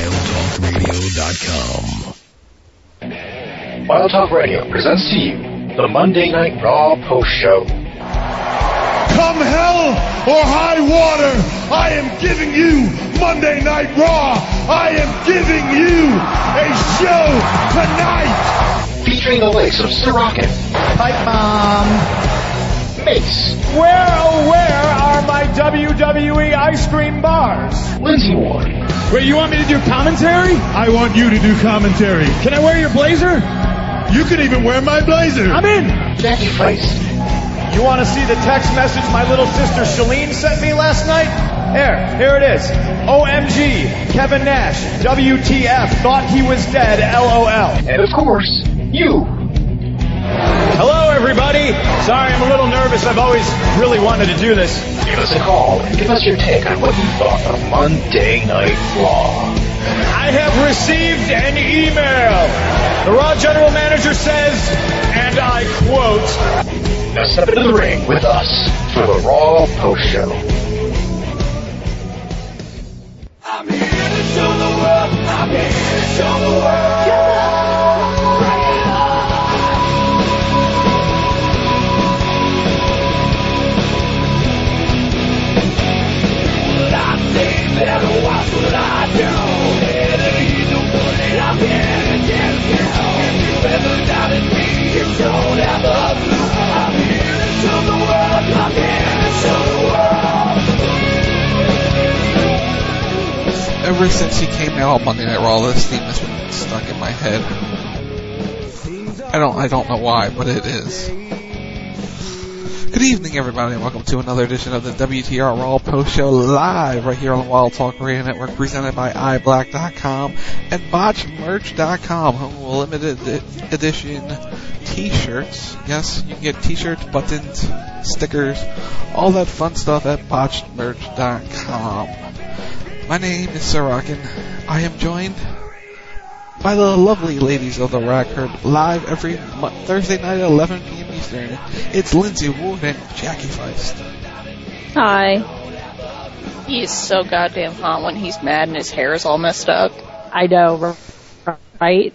WildTalkRadio.com. Wild Talk Radio presents to you the Monday Night Raw Post Show. Come hell or high water, I am giving you Monday Night Raw. I am giving you a show tonight. Featuring the likes of Sorokin, Pipe Bomb, Mace, Where, oh where are my WWE ice cream bars? Lindsay Ward. Wait, you want me to do commentary? I want you to do commentary. Can I wear your blazer? You can even wear my blazer. I'm in. Jackie Feist, You want to see the text message my little sister Shalene sent me last night? Here it is. OMG, Kevin Nash, WTF, thought he was dead, LOL. and of course, you. Hello, everybody. Sorry, I'm a little nervous. I've always really wanted to do this. Give us a call and give us your take on what you thought of Monday Night Raw. I have received an email. The Raw General Manager says, and I quote, Now step into the ring with us for the Raw Post Show. I'm here to show the world. I'm here to show the world. Bring it on. What I say, better watch what I do. Better be the one that I'm here to get you. If you ever doubted me, you don't have a clue. I'm here to show the world. I'm here to show the world. Ever since he came out on Monday Night Raw, this theme has been stuck in my head. I don't know why, but it is. Good evening, everybody, and welcome to another edition of the WTR Raw Post Show live right here on the Wild Talk Radio Network, presented by iBlack.com and BotchMerch.com, home of limited edition T-shirts. Yes, you can get T-shirts, buttons, stickers, all that fun stuff at BotchMerch.com. My name is Sorokin. I am joined by the lovely ladies of the record, live every Thursday night at 11 p.m. Eastern. It's Lindsay Ward and Jackie Feist. Hi. He is so goddamn hot when he's mad and his hair is all messed up. I know, right?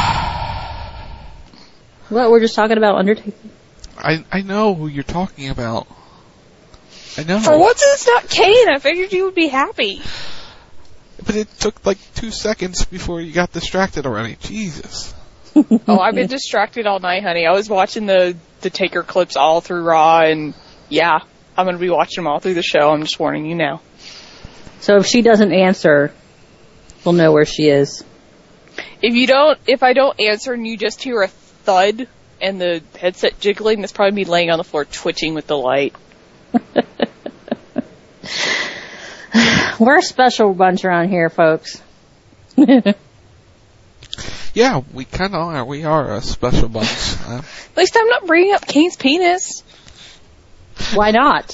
What, we're just talking about Undertaker? I know who you're talking about. I know. For once it's not Kane, I figured you would be happy. But it took like 2 seconds before you got distracted already. Jesus. Oh, I've been distracted all night, honey. I was watching the Taker clips all through Raw, and yeah, I'm going to be watching them all through the show. I'm just warning you now. So if she doesn't answer, we'll know where she is. If I don't answer and you just hear a thud and the headset jiggling, that's probably me laying on the floor twitching with the light. We're a special bunch around here, folks. Yeah, we kind of are. We are a special bunch. At least I'm not bringing up Kane's penis. Why not?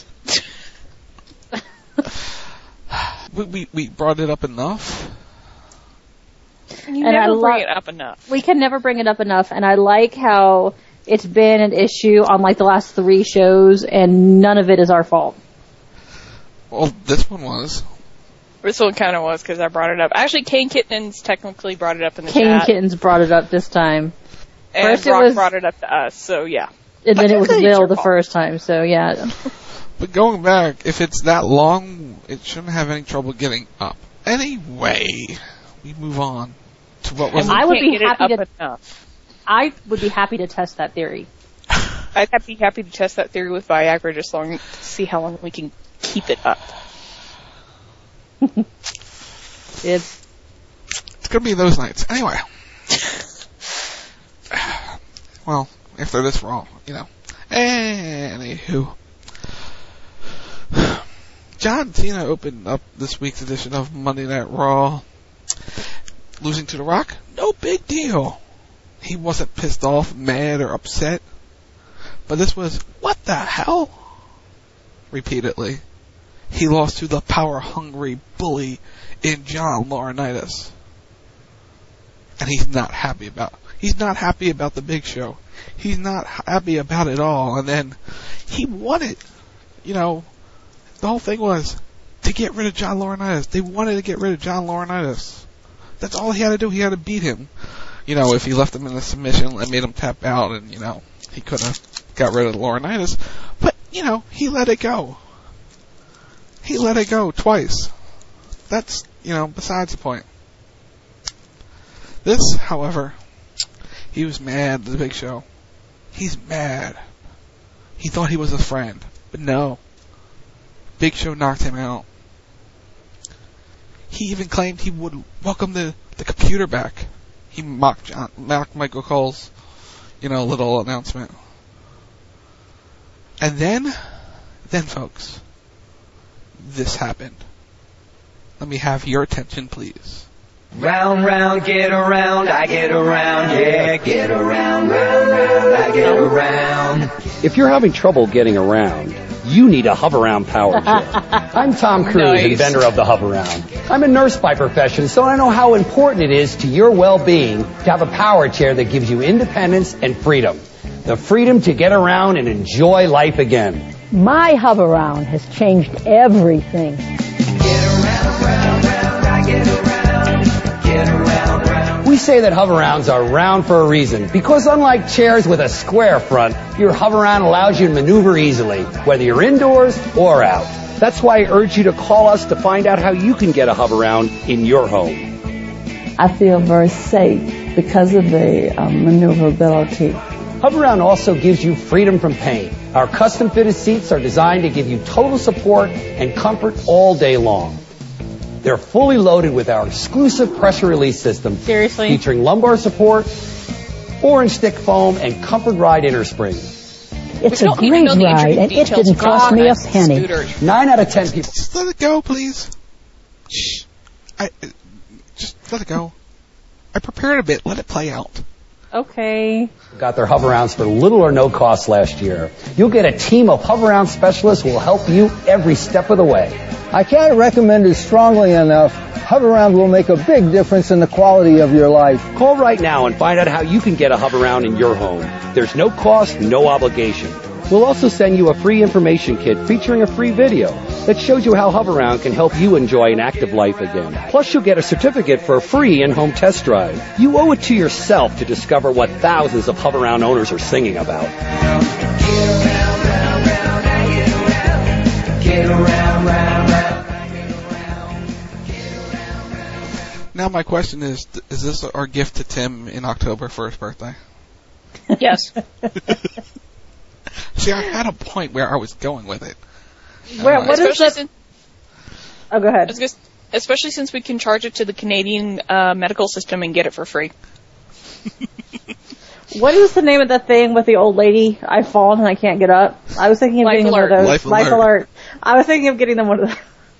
we brought it up enough. You never bring it up enough. We can never bring it up enough, and I like how it's been an issue on like the last 3 shows, and none of it is our fault. Well, this one was. This one kind of was because I brought it up. Actually, Kane Kittens technically brought it up in the Kane chat. Kittens brought it up this time. And First Brock brought it up to us, so yeah. And then it was Bill the first time, so yeah. But going back, if it's that long, it shouldn't have any trouble getting up. Anyway, we move on to what was. I would be happy to. I would be happy to test that theory. I'd be happy to test that theory with Viagra just long to see how long we can keep it up. It's gonna be those nights. Anyway. Well, after this Raw, you know. Anywho. John Cena opened up this week's edition of Monday Night Raw. Losing to The Rock? No big deal. He wasn't pissed off, mad, or upset. But this was, what the hell? Repeatedly. He lost to the power-hungry bully in John Laurinaitis. And he's not happy about the Big Show. He's not happy about it all. And then he won it. You know, the whole thing was to get rid of John Laurinaitis. They wanted to get rid of John Laurinaitis. That's all he had to do. He had to beat him. You know, if he left him in the submission and made him tap out, and, you know, he could have got rid of the Laurinaitis. But, you know, he let it go. He let it go twice. That's, you know, besides the point. This, however, he was mad at the Big Show. He's mad. He thought he was a friend. But no. Big Show knocked him out. He even claimed he would welcome the computer back. He mocked Michael Cole's, you know, little announcement. And then folks, this happened. Let me have your attention, please. Round, round, get around, I get around, yeah, get around, round, round, I get around. If you're having trouble getting around, you need a Hover-Round power chair. I'm Tom Cruise, inventor of the Hover-Round. I'm a nurse by profession, so I know how important it is to your well-being to have a power chair that gives you independence and freedom. The freedom to get around and enjoy life again. My Hover-Round has changed everything. Get around, round, round, I get around, get around, round. We say that Hover-Rounds are round for a reason, because unlike chairs with a square front, your Hover-Round allows you to maneuver easily, whether you're indoors or out. That's why I urge you to call us to find out how you can get a Hover-Round in your home. I feel very safe because of the maneuverability. Hover-Round also gives you freedom from pain. Our custom-fitted seats are designed to give you total support and comfort all day long. They're fully loaded with our exclusive pressure release system. Seriously? Featuring lumbar support, orange stick foam, and Comfort Ride inner spring. It's a great ride, and it didn't cost me a penny. 9 out of 10 people. Just let it go, please. Shh. Just let it go. I prepared a bit. Let it play out. Okay. Got their Hover-Rounds for little or no cost last year. You'll get a team of Hover-Round specialists who will help you every step of the way. I can't recommend it strongly enough. Hover-Round will make a big difference in the quality of your life. Call right now and find out how you can get a Hover-Round in your home. There's no cost, no obligation. We'll also send you a free information kit featuring a free video that shows you how Hover-Round can help you enjoy an active life again. Plus, you'll get a certificate for a free in-home test drive. You owe it to yourself to discover what thousands of Hover-Round owners are singing about. Get around, round, round, I get around, get around, round, round, I get around, get around, round. Now my question is this our gift to Tim in October for his birthday? Yes. See, I had a point where I was going with it. What is that? Oh, go ahead. Especially since we can charge it to the Canadian medical system and get it for free. What is the name of that thing with the old lady? I've fallen and I can't get up. I was thinking of getting them one of those. Life Alert. I was thinking of getting them one of those.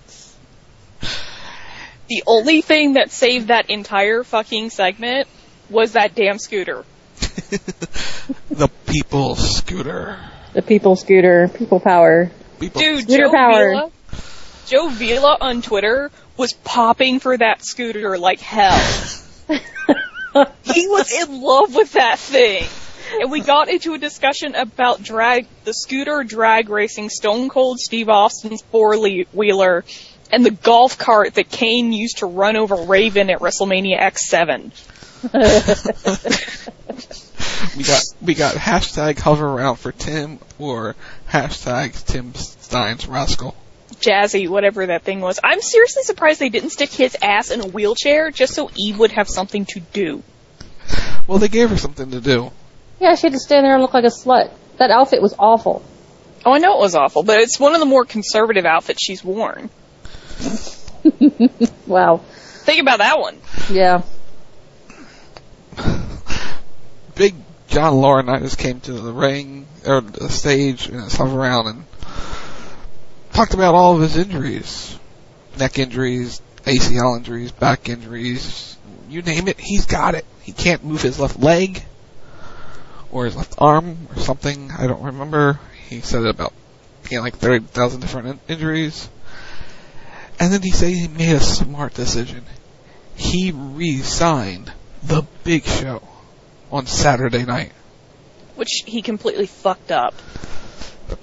The only thing that saved that entire fucking segment was that damn scooter. The people scooter. The people scooter. People power. Dude, Scooter power. Joe Vila on Twitter was popping for that scooter like hell. He was in love with that thing. And we got into a discussion about the scooter drag racing Stone Cold Steve Austin's four-wheeler and the golf cart that Kane used to run over Raven at WrestleMania X7. We got hashtag Hover-Round for Tim or hashtag Tim Stein's Rascal. Jazzy, whatever that thing was. I'm seriously surprised they didn't stick his ass in a wheelchair just so Eve would have something to do. Well, they gave her something to do. Yeah, she had to stand there and look like a slut. That outfit was awful. Oh, I know it was awful, but it's one of the more conservative outfits she's worn. Wow. Think about that one. Yeah. Big John Laurinaitis came to the ring, or the stage, in his Hover-Round and talked about all of his injuries. Neck injuries, ACL injuries, back injuries, you name it, he's got it. He can't move his left leg, or his left arm, or something, I don't remember. He said it about, he had like 30,000 different injuries. And then he said he made a smart decision. He re-signed the Big Show on Saturday night. Which he completely fucked up.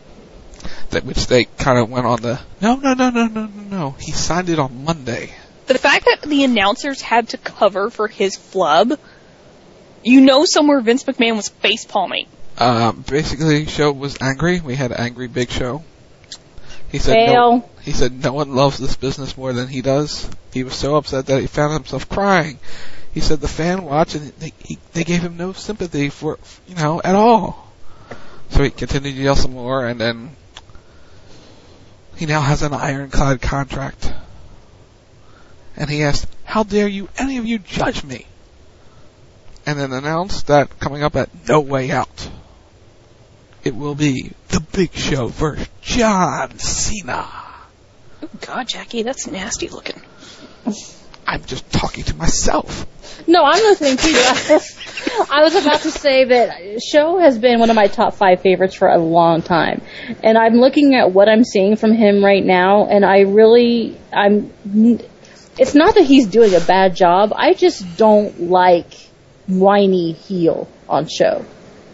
Which they kind of went on the, no. He signed it on Monday. The fact that the announcers had to cover for his flub, somewhere Vince McMahon was face palming. Basically, Show was angry. We had Angry Big Show. He said no one loves this business more than he does. He was so upset that he found himself crying. He said the fan watched and they gave him no sympathy for, at all. So he continued to yell some more, and then he now has an ironclad contract. And he asked, "How dare any of you judge me?" And then announced that coming up at No Way Out, it will be The Big Show versus John Cena. Oh God, Jackie, that's nasty looking. I'm just talking to myself. No, I'm listening to you. I was about to say that Show has been one of my top 5 favorites for a long time. And I'm looking at what I'm seeing from him right now, and it's not that he's doing a bad job, I just don't like whiny heel on Show.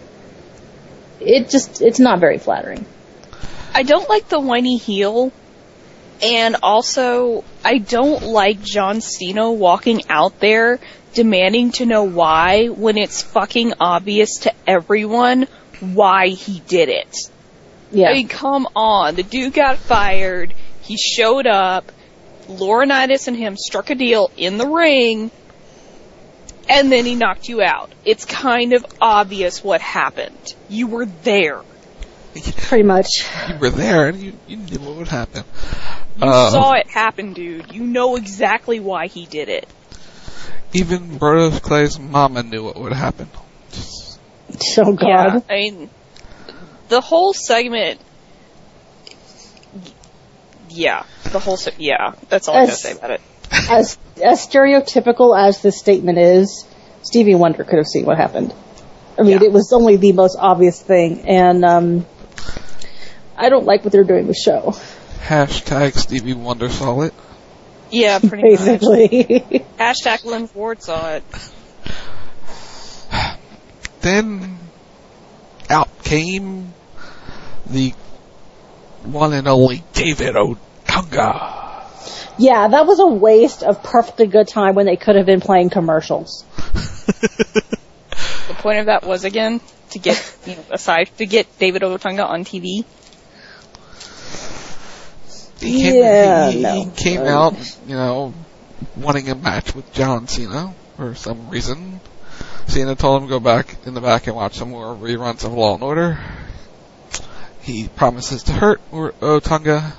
It's not very flattering. I don't like the whiny heel, and also I don't like John Cena walking out there demanding to know why when it's fucking obvious to everyone why he did it. Yeah. I mean, come on. The dude got fired. He showed up. Laurinaitis and him struck a deal in the ring, and then he knocked you out. It's kind of obvious what happened. You were there. Pretty much. You were there, and you knew what would happen. You saw it happen, dude. You know exactly why he did it. Even Brodus Clay's mama knew what would happen. Oh, God. Yeah, I mean, the whole segment... Yeah, that's all I gotta say about it. As stereotypical as this statement is, Stevie Wonder could have seen what happened. I mean, It was only the most obvious thing, and I don't like what they're doing with Show. Hashtag Stevie Wonder saw it. Yeah, pretty basically. much. Hashtag Lynn Ford saw it. Then out came the one and only David Otunga. Yeah, that was a waste of perfectly good time when they could have been playing commercials. The point of that was, again, to get, to get David Otunga on TV. He came out, wanting a match with John Cena for some reason. Cena told him to go back in the back and watch some more reruns of Law & Order. He promises to hurt Otunga.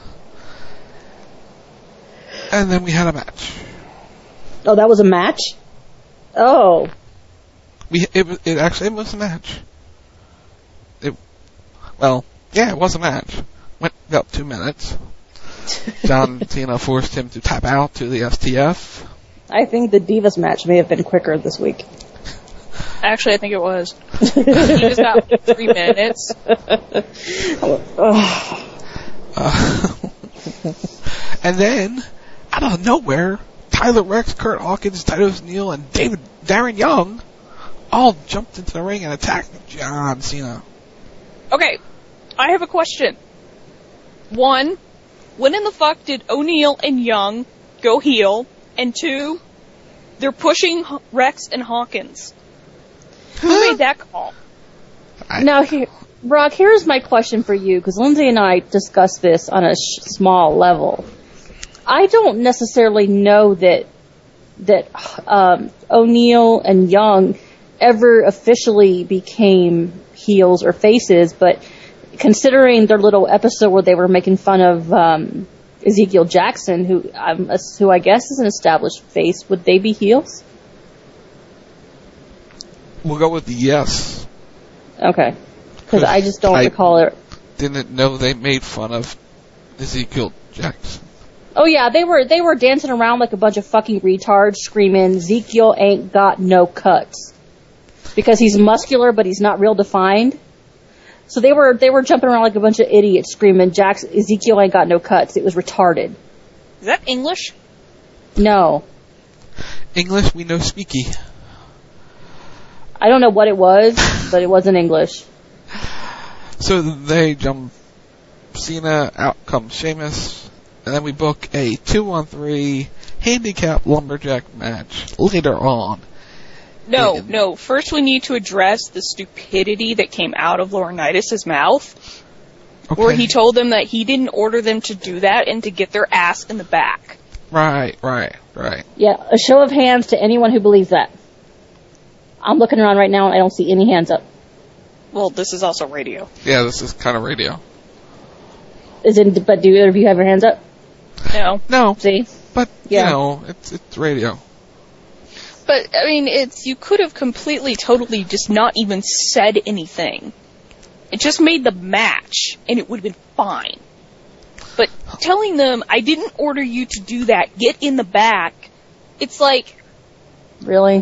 And then we had a match. Oh, that was a match? Oh. It was a match. It was a match. Went about 2 minutes. John Cena forced him to tap out to the STF. I think the Divas match may have been quicker this week. Actually, I think it was. He was about 3 minutes. And then, out of nowhere, Tyler Rex, Kurt Hawkins, Titus O'Neil, and Darren Young all jumped into the ring and attacked John Cena. Okay, I have a question. 1, when in the fuck did O'Neil and Young go heel? And 2, they're pushing Rex and Hawkins. Who made that call? Now, Brock, here's my question for you, because Lindsay and I discussed this on a small level. I don't necessarily know that O'Neil and Young ever officially became heels or faces, but considering their little episode where they were making fun of Ezekiel Jackson, who I guess is an established face, would they be heels? We'll go with the yes. Okay. Because I just don't recall it. Didn't know they made fun of Ezekiel Jackson. Oh yeah, they were dancing around like a bunch of fucking retards screaming, Ezekiel ain't got no cuts. Because he's muscular but he's not real defined. So they were jumping around like a bunch of idiots screaming, Ezekiel ain't got no cuts. It was retarded. Is that English? No. English, we know speaky. I don't know what it was, but it wasn't English. So they jump Cena, out comes Sheamus, and then we book a 2-on-3 handicap lumberjack match later on. No. First we need to address the stupidity that came out of Laurinaitis' mouth, where he told them that he didn't order them to do that and to get their ass in the back. Right. Yeah, a show of hands to anyone who believes that. I'm looking around right now and I don't see any hands up. Well, this is also radio. Yeah, this is kind of radio. But do either of you have your hands up? No. See? But, Yeah. you know, it's radio. But, I mean, you could have completely, totally just not even said anything. It just made the match, and it would have been fine. But telling them, I didn't order you to do that, get in the back, it's like... Really?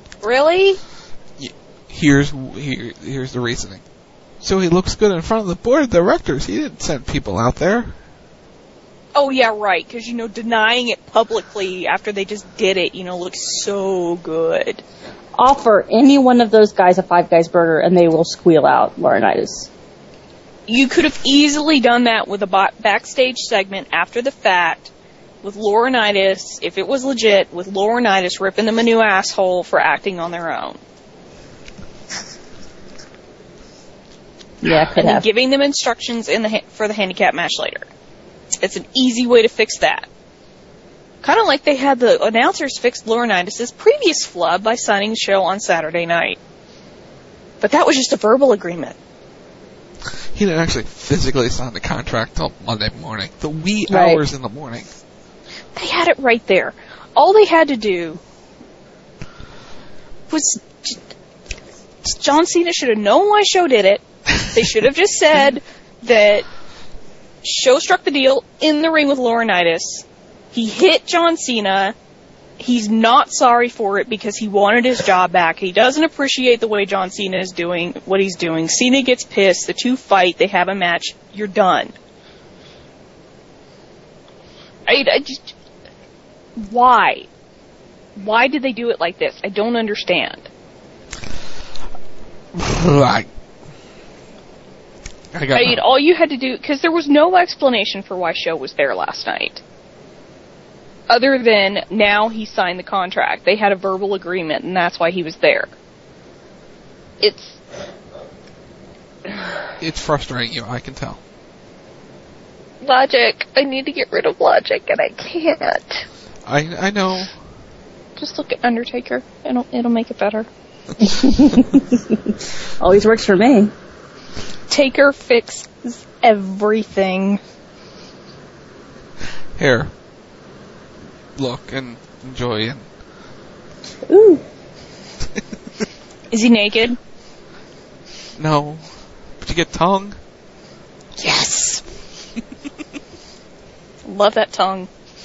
Here's the reasoning. So he looks good in front of the board of directors. He didn't send people out there. Oh, yeah, right, because, denying it publicly after they just did it, looks so good. Offer any one of those guys a Five Guys burger and they will squeal out Laurinaitis. You could have easily done that with a backstage segment after the fact with Laurinaitis, if it was legit, with Laurinaitis ripping them a new asshole for acting on their own. Yeah, could and have. Giving them instructions for the handicap match later. It's an easy way to fix that. Kind of like they had the announcers fix Laurinaitis' previous flub by signing the show on Saturday night. But that was just a verbal agreement. He didn't actually physically sign the contract till Monday morning. The wee hours in the morning. They had it right there. All they had to do was... John Cena should have known why Show did it. They should have just said that Show struck the deal in the ring with Laurinaitis. He hit John Cena. He's not sorry for it because he wanted his job back. He doesn't appreciate the way John Cena is doing what he's doing. Cena gets pissed. The two fight. They have a match. You're done. I just... Why? Why did they do it like this? I don't understand. All you had to do... Because there was no explanation for why Show was there last night. Other than, now he signed the contract. They had a verbal agreement, and that's why he was there. It's frustrating you, I can tell. Logic. I need to get rid of Logic, and I can't. I know. Just look at Undertaker. It'll make it better. Always works for me. Taker fixes everything. Here. Look and enjoy. Ooh. Is he naked? No. But you get tongue? Yes. Love that tongue.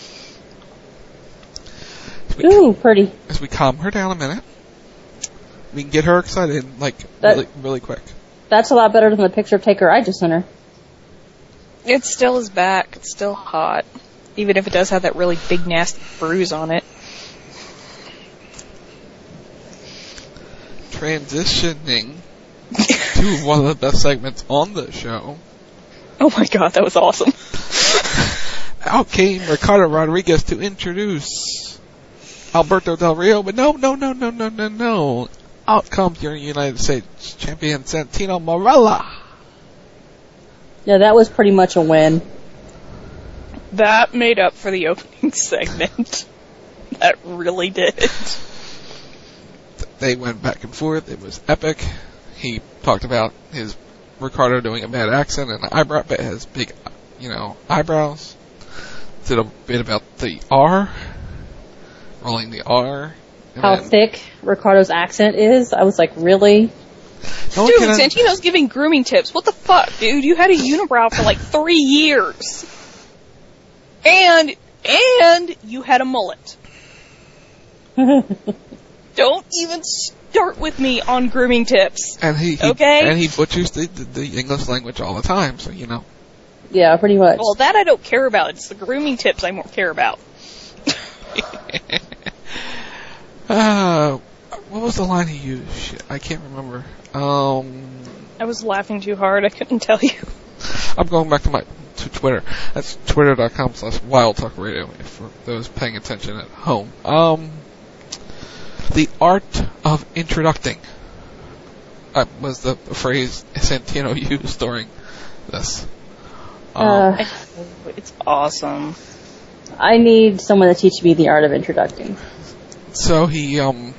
Ooh, pretty. As we calm her down a minute, we can get her excited, really quick. That's a lot better than the picture of Taker I just sent her. It still is back. It's still hot. Even if it does have that really big, nasty bruise on it. Transitioning to one of the best segments on the show. Oh my god, that was awesome. Out came Ricardo Rodriguez to introduce Alberto Del Rio, but no. Out comes your United States champion, Santino Marella. Yeah, that was pretty much a win. That made up for the opening segment. That really did. They went back and forth. It was epic. He talked about his Ricardo doing a bad accent and his big, eyebrows. Did a bit about the R, rolling the R. How thick Ricardo's accent is. I was like, really? Dude, Santino's giving grooming tips. What the fuck, dude? You had a unibrow for like 3 years. And you had a mullet. Don't even start with me on grooming tips. And he butchers the English language all the time, so Yeah, pretty much. Well, that I don't care about. It's the grooming tips I more care about. What was the line he used? Shit, I can't remember. I was laughing too hard. I couldn't tell you. I'm going back to to Twitter. That's twitter.com/wildtalkradio for those paying attention at home. The art of introducing was the phrase Santino used during this. It's awesome. I need someone to teach me the art of introducing. So he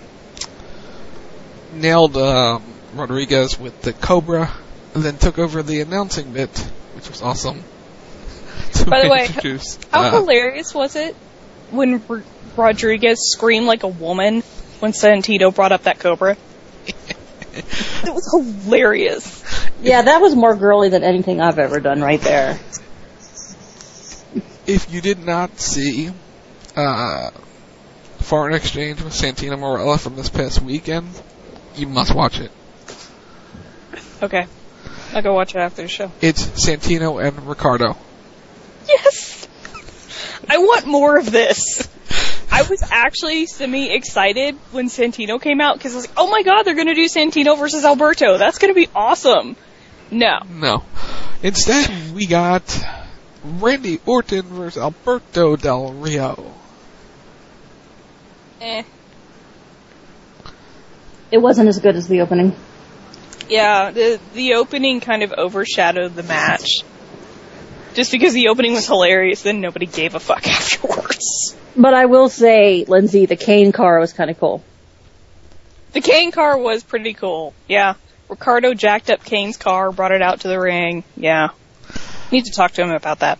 nailed Rodriguez with the Cobra, and then took over the announcing bit, which was awesome. By the way, how hilarious was it when Rodriguez screamed like a woman when Santino brought up that Cobra? It was hilarious. Yeah, that was more girly than anything I've ever done right there. If you did not see Foreign Exchange with Santino Marella from this past weekend, you must watch it. Okay. I'll go watch it after the show. It's Santino and Ricardo. Yes! I want more of this. I was actually semi-excited when Santino came out, because I was like, oh my god, they're going to do Santino versus Alberto. That's going to be awesome. No. Instead, we got Randy Orton versus Alberto Del Rio. It wasn't as good as the opening. Yeah, the opening kind of overshadowed the match. Just because the opening was hilarious, then nobody gave a fuck afterwards. But I will say, Lindsay, the Kane car was kind of cool. The Kane car was pretty cool, yeah. Ricardo jacked up Kane's car, brought it out to the ring, yeah. Need to talk to him about that.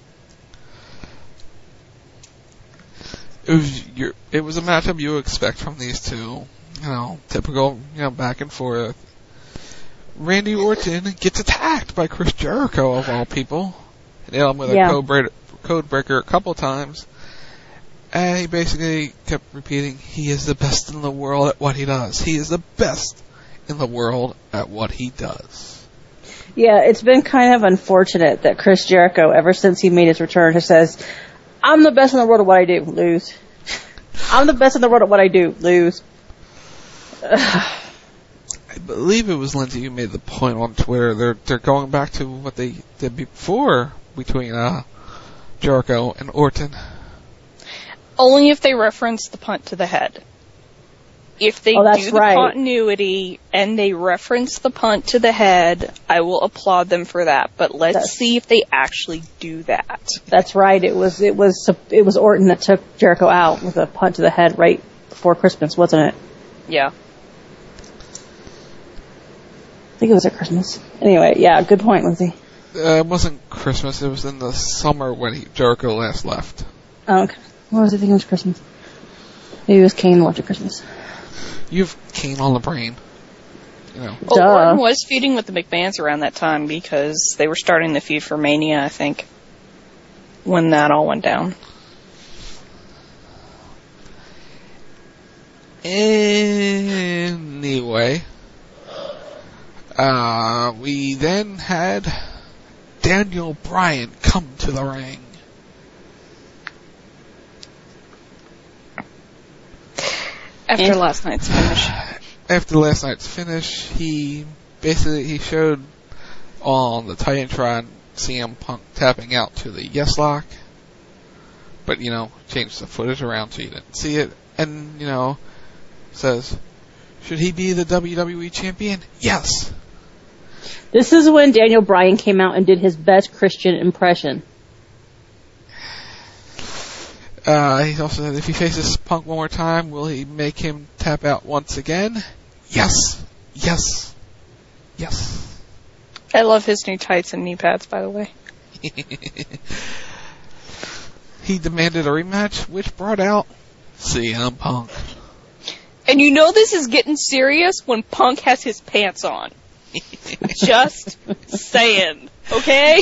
It was a matchup you expect from these two. Typical, back and forth. Randy Orton gets attacked by Chris Jericho, of all people. Nailed him with a code breaker a couple times. And he basically kept repeating, he is the best in the world at what he does. He is the best in the world at what he does. Yeah, it's been kind of unfortunate that Chris Jericho, ever since he made his return, has says, I'm the best in the world at what I do, lose. I'm the best in the world at what I do, lose. I believe it was Lindsay who made the point on Twitter. They're going back to what they did before between Jericho and Orton. Only if they reference the punt to the head. If they do the continuity and they reference the punt to the head, I will applaud them for that. But let's see if they actually do that. That's right. It was Orton that took Jericho out with a punt to the head right before Christmas, wasn't it? Yeah. I think it was at Christmas. Anyway, yeah, good point, Lindsay. It wasn't Christmas. It was in the summer when Jericho last left. Oh, okay. What was I thinking? It was Christmas. Maybe it was Kane left at Christmas. You've Kane on the brain. Well, Orton was feuding with the McMahons around that time because they were starting the feud for Mania, I think, when that all went down. Anyway, we then had Daniel Bryan come to the ring. After last night's finish. He showed on the Titantron CM Punk tapping out to the Yes Lock, but changed the footage around so you didn't see it, and says, should he be the WWE champion? Yes. This is when Daniel Bryan came out and did his best Christian impression. He also said if he faces Punk one more time, will he make him tap out once again? Yes. Yes. Yes. I love his new tights and knee pads, by the way. He demanded a rematch, which brought out CM Punk. And this is getting serious when Punk has his pants on. Just saying, okay?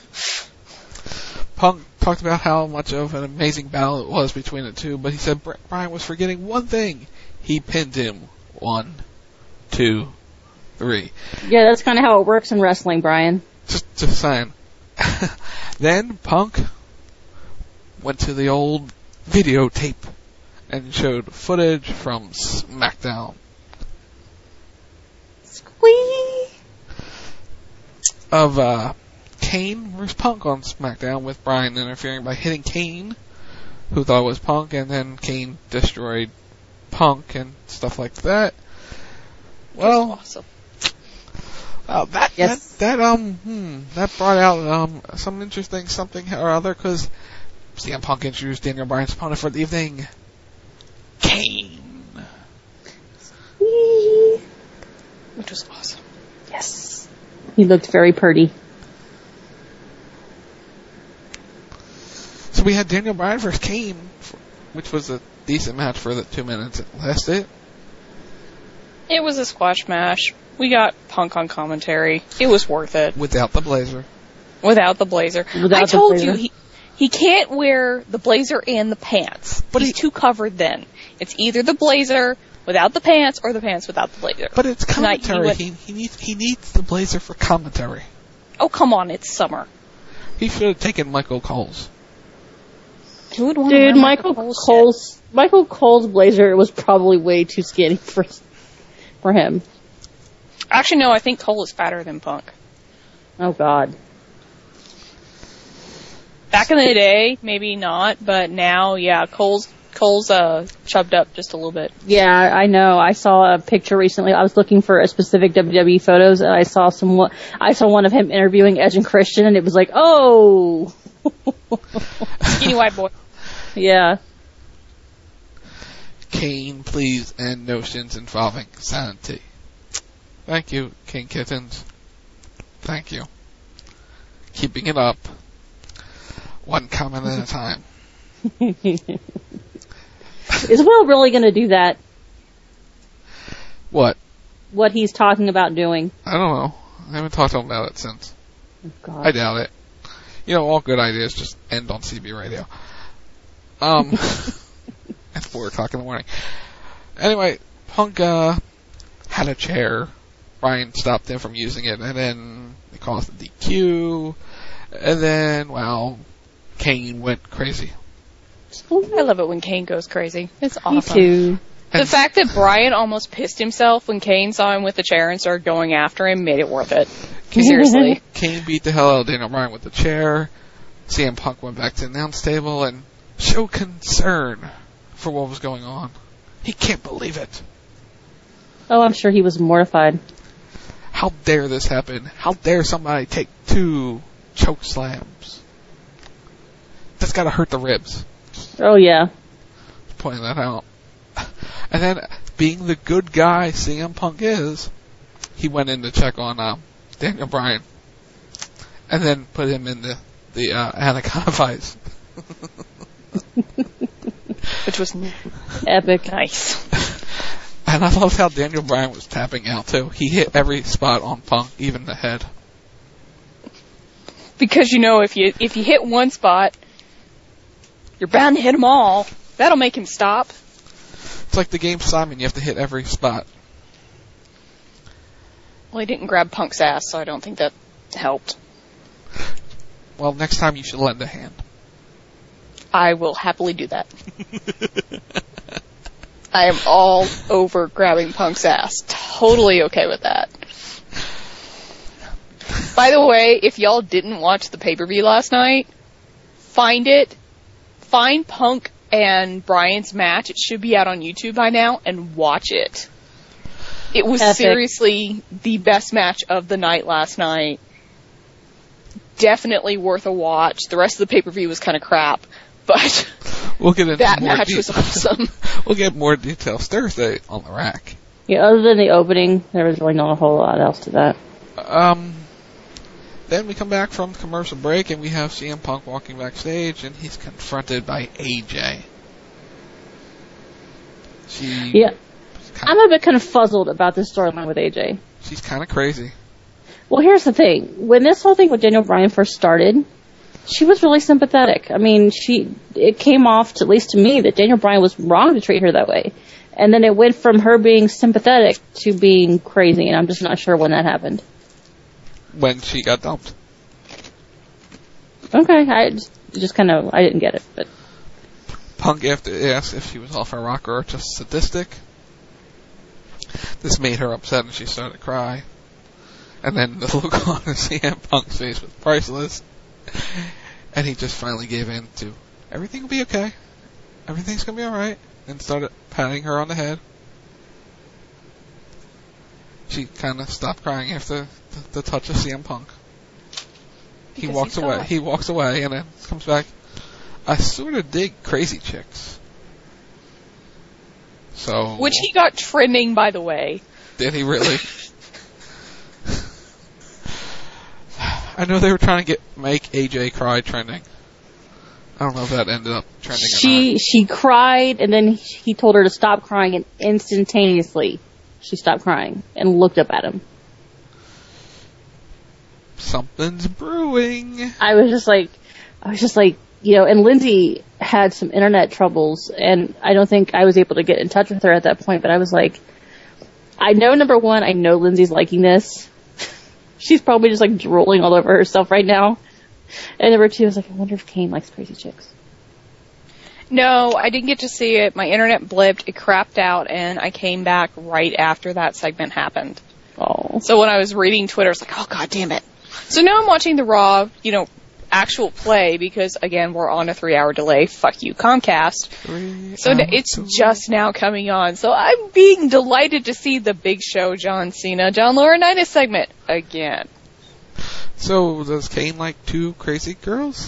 Punk talked about how much of an amazing battle it was between the two, but he said Bryan was forgetting one thing. He pinned him. 1, 2, 3. Yeah, that's kind of how it works in wrestling, Brian. Just saying. Then Punk went to the old videotape and showed footage from SmackDown. Squee! Of Kane versus Punk on SmackDown with Bryan interfering by hitting Kane, who thought it was Punk, and then Kane destroyed Punk and stuff like that. Well, awesome. That brought out some interesting something or other, because CM Punk introduced Daniel Bryan's opponent for the evening, Kane. Which was awesome. Yes. He looked very pretty. So we had Daniel Bryan versus Kane, which was a decent match for the 2 minutes it lasted. It was a squash match. We got Punk on commentary. It was worth it. Without the blazer. Without the blazer. I told you, he can't wear the blazer and the pants. But he's too covered then. It's either the blazer without the pants or the pants without the blazer. But it's commentary. He needs the blazer for commentary. Oh, come on. It's summer. He should have taken Michael Cole's. Who would want to wear Michael Cole's blazer was probably way too skinny for him. Actually, no, I think Cole is fatter than Punk. Oh, God. Back in the day, maybe not, but now, yeah, Cole's chubbed up just a little bit. Yeah, I know. I saw a picture recently. I was looking for a specific WWE photos, and I saw one of him interviewing Edge and Christian, and it was like, oh! Skinny white boy. Yeah. Kane, please end notions involving sanity. Thank you, King Kittens. Thank you. Keeping it up. One comment at a time. Is Will really going to do that? What? What he's talking about doing? I don't know. I haven't talked to him about it since. Oh, God. I doubt it. You know, all good ideas just end on CB radio. At 4 o'clock in the morning. Anyway, Punk had a chair. Bryan stopped him from using it, and then they caused the DQ. And then, well, Kane went crazy. I love it when Kane goes crazy. It's awesome. Me too. The fact that Bryan almost pissed himself when Kane saw him with the chair and started going after him made it worth it. Seriously. Kane beat the hell out of Daniel Bryan with the chair. CM Punk went back to the announce table and showed concern for what was going on. He can't believe it. Oh, I'm sure he was mortified. How dare this happen? How dare somebody take 2 choke slams? That's gotta hurt the ribs. Oh, yeah. Pointing that out. And then, being the good guy CM Punk is, he went in to check on Daniel Bryan. And then put him in the Anaconda Vice. Which was epic. Nice. And I love how Daniel Bryan was tapping out, too. He hit every spot on Punk, even the head. Because, you know, if you hit one spot, you're bound to hit them all. That'll make him stop. It's like the game Simon. You have to hit every spot. Well, he didn't grab Punk's ass, so I don't think that helped. Well, next time you should lend a hand. I will happily do that. I am all over grabbing Punk's ass. Totally okay with that. By the way, if y'all didn't watch the pay-per-view last night, find it. Find Punk and Bryan's match. It should be out on YouTube by now, and watch it. It was epic. Seriously the best match of the night last night. Definitely worth a watch. The rest of the pay-per-view was kind of crap, but we'll get into that more match was awesome. We'll get more details Thursday on the rack. Yeah, other than the opening, there was really not a whole lot else to that. Then we come back from commercial break, and we have CM Punk walking backstage, and he's confronted by AJ. I'm a bit confuzzled about this storyline with AJ. She's kind of crazy. Well, here's the thing. When this whole thing with Daniel Bryan first started, she was really sympathetic. I mean, it came off, at least to me, that Daniel Bryan was wrong to treat her that way. And then it went from her being sympathetic to being crazy, and I'm just not sure when that happened. When she got dumped. Okay, I didn't get it, but. Punk asked if she was off her rocker or just sadistic. This made her upset and she started to cry. And then the look on CM Punk's face was priceless. And he just finally gave in to, everything will be okay. Everything's going to be alright. And started patting her on the head. She kind of stopped crying after the touch of CM Punk. He walks away and then comes back. I sort of dig Crazy Chicks. So. Which he got trending, by the way. Did he really? I know they were trying to make AJ cry trending. I don't know if that ended up trending or not. She cried, and then he told her to stop crying, and instantaneously she stopped crying and looked up at him. Something's brewing. I was just like, and Lindsay had some internet troubles, and I don't think I was able to get in touch with her at that point, but I was like, I know, number one, I know Lindsay's liking this. She's probably just like drooling all over herself right now. And number two, I was like, I wonder if Kane likes Crazy Chicks. No, I didn't get to see it. My internet blipped, it crapped out, and I came back right after that segment happened. Oh. So when I was reading Twitter, I was like, oh, God damn it. So now I'm watching the Raw, actual play, because, again, we're on a 3-hour delay. Fuck you, Comcast. So it's just now coming on. So I'm being delighted to see the Big Show, John Cena, John Laurinaitis segment again. So does Kane like 2 crazy girls?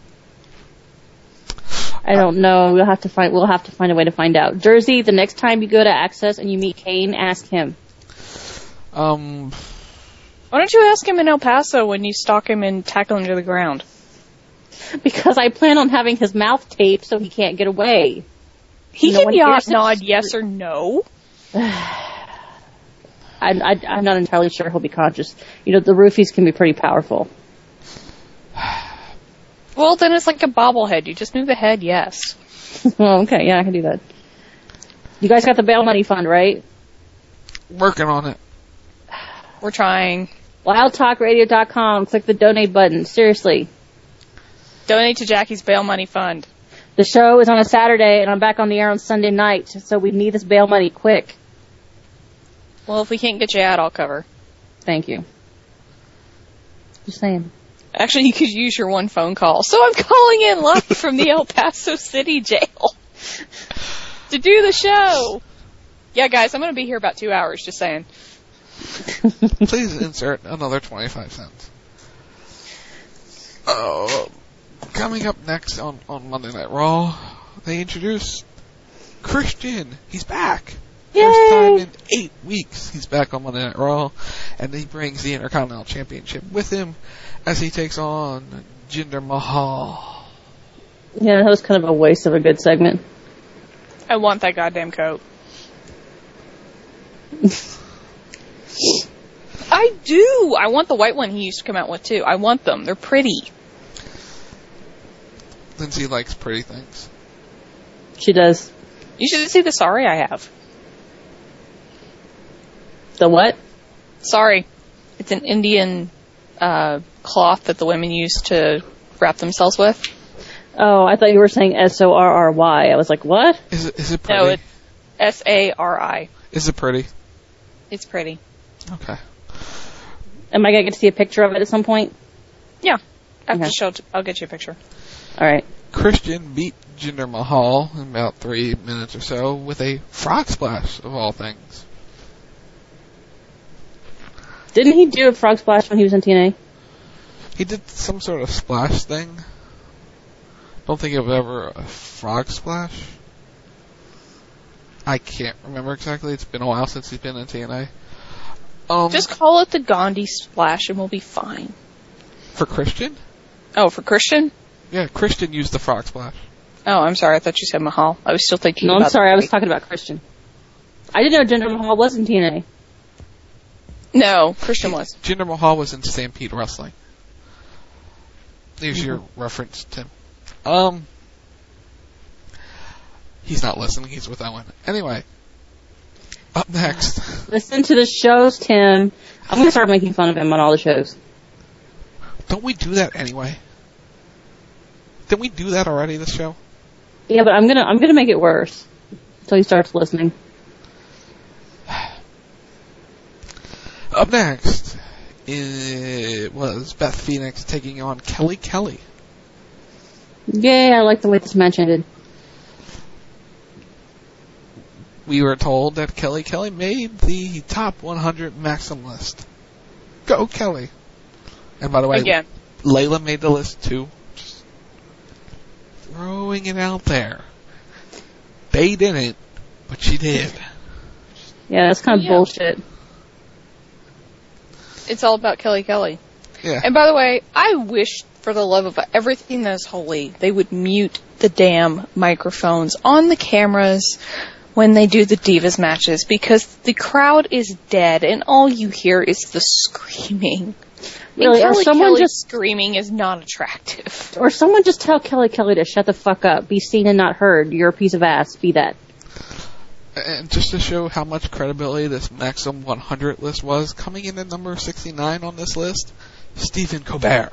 I don't know. We'll have to find a way to find out. Jersey, the next time you go to Access and you meet Kane, ask him. Why don't you ask him in El Paso when you stalk him and tackle him to the ground? Because I plan on having his mouth taped so he can't get away. He can nod yes or no. I'm not entirely sure he'll be conscious. The roofies can be pretty powerful. Well, then it's like a bobblehead. You just move the head, yes. Well, okay, yeah, I can do that. You guys got the bail money fund, right? Working on it. We're trying. WildTalkRadio.com. Click the donate button. Seriously. Donate to Jackie's bail money fund. The show is on a Saturday, and I'm back on the air on Sunday night, so we need this bail money quick. Well, if we can't get you out, I'll cover. Thank you. Just saying. Actually, you could use your one phone call. So I'm calling in live from the El Paso City jail to do the show. Yeah, guys, I'm going to be here about 2 hours, just saying. Please insert another 25 cents. Coming up next on Monday Night Raw, they introduce Christian. He's back. Yay! First time in 8 weeks he's back on Monday Night Raw, and he brings the Intercontinental Championship with him as he takes on Jinder Mahal. Yeah, that was kind of a waste of a good segment. I want that goddamn coat. I do! I want the white one he used to come out with, too. I want them. They're pretty. Lindsay likes pretty things. She does. You should see the sari I have. The what? Sari. It's an Indian cloth that the women use to wrap themselves with. Oh, I thought you were saying S-O-R-R-Y. I was like, what? Is it pretty? No, it's S-A-R-I. Is it pretty? It's pretty. Okay. Am I going to get to see a picture of it at some point? Yeah. After Okay. the show, I'll get you a picture. All right. Christian beat Jinder Mahal in about 3 minutes or so with a frog splash, of all things. Didn't he do a frog splash when he was in TNA? He did some sort of splash thing. Don't think of ever a frog splash. I can't remember exactly. It's been a while since he's been in TNA. Just call it the Gandhi splash and we'll be fine. For Christian? Oh, for Christian? Yeah, Christian used the frog splash. Oh, I'm sorry. I thought you said Mahal. I was still thinking No, about I'm sorry. I was talking about Christian. I didn't know Jinder Mahal was in TNA. No, Christian was. Jinder Mahal was in Stampede Wrestling. There's your reference, Tim. He's not listening. He's with Owen. Anyway, up next. Listen to the shows, Tim. I'm going to start making fun of him on all the shows. Don't we do that anyway? Didn't we do that already, this show? Yeah, but I'm gonna make it worse until he starts listening. Up next, it was Beth Phoenix taking on Kelly Kelly. Yay, I like the way this match ended. We were told that Kelly Kelly made the top 100 Maxim list. Go Kelly! And by the way, Again. Layla made the list too. Just throwing it out there. They didn't, but she did. Yeah, that's kind of bullshit. It's all about Kelly Kelly. Yeah. And by the way, I wish, for the love of everything that is holy, they would mute the damn microphones on the cameras when they do the Divas matches, because the crowd is dead and all you hear is the screaming. Really, and or someone Kelly just screaming is not attractive. Or someone just tell Kelly Kelly to shut the fuck up. Be seen and not heard. You're a piece of ass. Be that. And just to show how much credibility this Maxim 100 list was, coming in at number 69 on this list, Stephen Colbert.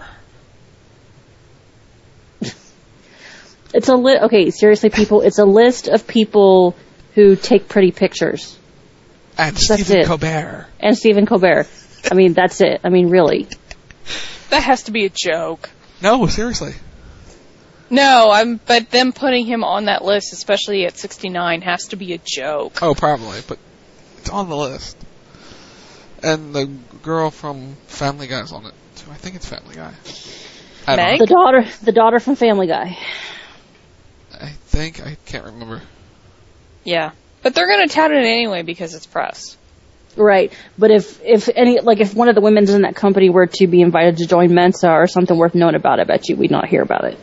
It's a okay, seriously, people. It's a list of people who take pretty pictures. And That's Stephen it. Colbert. And Stephen Colbert. I mean, that's it. I mean, really. That has to be a joke. No, seriously. No, but them putting him on that list, especially at 69, has to be a joke. Oh, probably, but it's on the list. And the girl from Family Guy's on it too. I think it's Family Guy. I don't know. The daughter from Family Guy. I can't remember. Yeah. But they're going to tout it anyway because it's press. Right. But if one of the women in that company were to be invited to join Mensa or something worth knowing about, I bet you we'd not hear about it.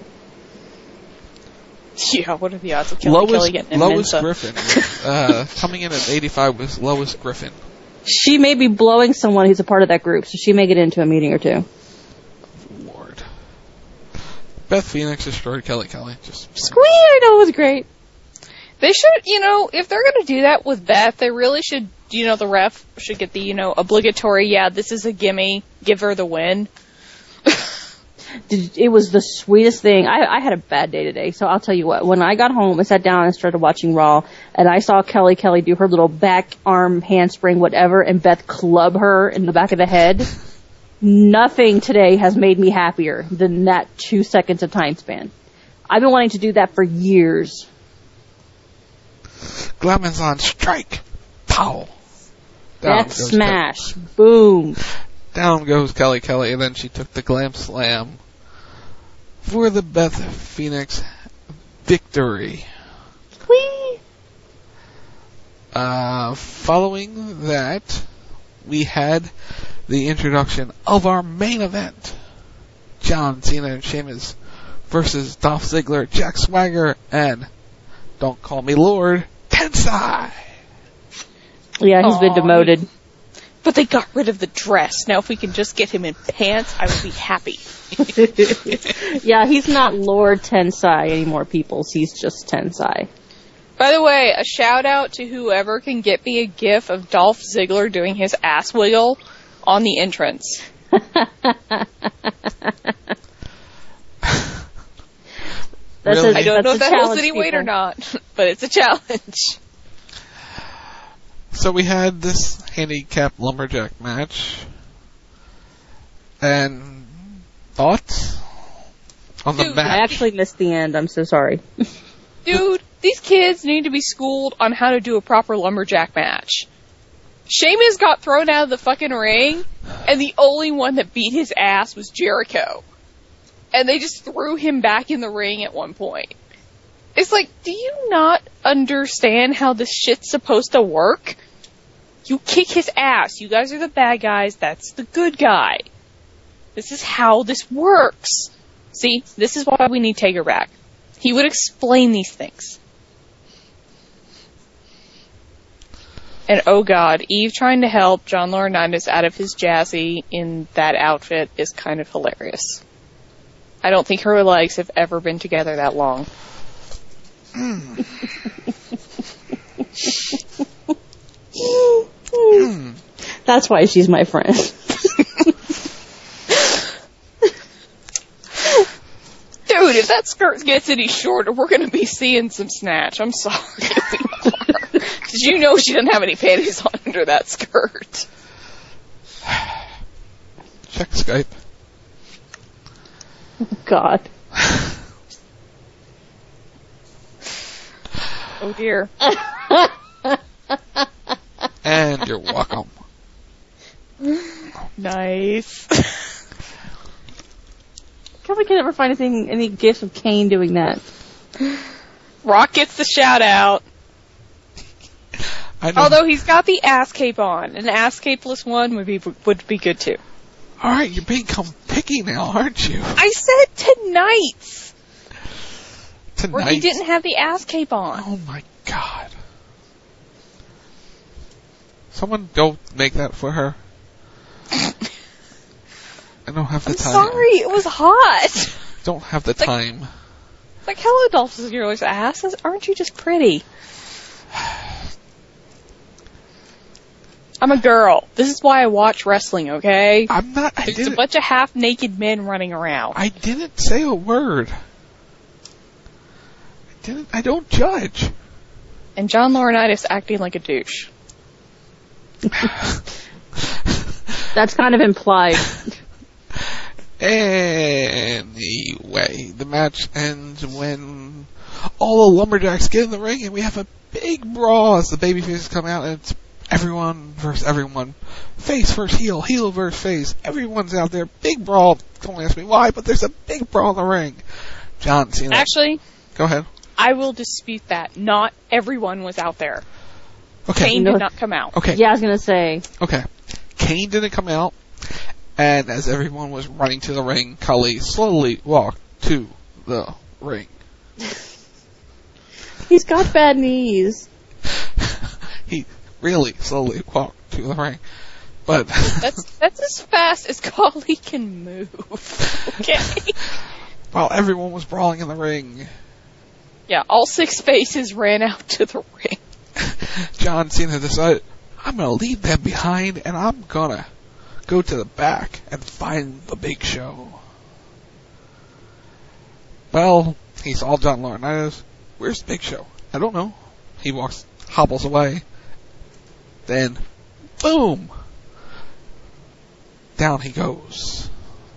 Yeah, what are the odds of Kelly getting in Lois Mensa? Griffin. Coming in at 85 was Lois Griffin. She may be blowing someone who's a part of that group, so she may get into a meeting or two. Lord. Beth Phoenix destroyed Kelly Kelly. Squee, I know, it was great. They should, if they're going to do that with Beth, they really should, the ref should get the, obligatory, this is a gimme, give her the win. It was the sweetest thing. I had a bad day today, so I'll tell you what. When I got home, I sat down and started watching Raw, and I saw Kelly Kelly do her little back arm handspring, whatever, and Beth club her in the back of the head. Nothing today has made me happier than that 2 seconds of time span. I've been wanting to do that for years. Glamon's on strike. Pow. That smash. Boom. Down goes Kelly Kelly, and then she took the Glam Slam for the Beth Phoenix victory. Whee! Following that, we had the introduction of our main event. John Cena and Sheamus versus Dolph Ziggler, Jack Swagger, and Don't Call Me Lord, Tensai. Yeah, he's been demoted. But they got rid of the dress. Now if we can just get him in pants, I would be happy. Yeah, he's not Lord Tensai anymore, peoples. He's just Tensai. By the way, a shout out to whoever can get me a gif of Dolph Ziggler doing his ass wiggle on the entrance. Really? I don't know if that holds any weight or not, but it's a challenge. So we had this handicap lumberjack match. And thoughts on the match? I actually missed the end. I'm so sorry. Dude, these kids need to be schooled on how to do a proper lumberjack match. Sheamus got thrown out of the fucking ring, and the only one that beat his ass was Jericho. And they just threw him back in the ring at one point. It's like, do you not understand how this shit's supposed to work? You kick his ass. You guys are the bad guys. That's the good guy. This is how this works. See, this is why we need Taker back. He would explain these things. And oh god, Eve trying to help John Laurinaitis out of his jazzy in that outfit is kind of hilarious. I don't think her legs have ever been together that long. That's why she's my friend. Dude, if that skirt gets any shorter, we're going to be seeing some snatch. I'm sorry. Did you know she doesn't have any panties on under that skirt? Check Skype. God. Oh dear. And you're welcome. Nice. We can never find any gifs of Kane doing that. Rock gets the shout out. I know. Although he's got the ass cape on. An ass capeless one would be good too. Alright, you're being picky now, aren't you? I said tonight. Tonight? Where he didn't have the ass cape on. Oh my god. Someone go make that for her. I don't have the time. Sorry, it was hot. Don't have the time. It's like, hello, Dolph Ziggler's ass. Aren't you just pretty? I'm a girl. This is why I watch wrestling, okay? I'm not. There's a bunch of half-naked men running around. I didn't say a word. I don't judge. And John Laurinaitis acting like a douche. That's kind of implied. Anyway, the match ends when all the lumberjacks get in the ring and we have a big brawl as the babyfaces come out, and it's everyone versus everyone. Face versus heel, heel versus face. Everyone's out there. Big brawl. Don't ask me why, but there's a big brawl in the ring. John Cena. Actually, go ahead. I will dispute that. Not everyone was out there. Okay. Kane did not come out. Okay. Yeah, I was gonna say. Okay. Kane didn't come out, and as everyone was running to the ring, Khali slowly walked to the ring. He's got bad knees. He really slowly walked to the ring. But that's as fast as Khali can move. Okay. While everyone was brawling in the ring. Yeah, all six faces ran out to the ring. John Cena decided, I'm going to leave them behind, and I'm going to go to the back and find the Big Show. Well, he saw John Laurinaitis. Where's the Big Show? I don't know. He hobbles away. Then, boom! Down he goes.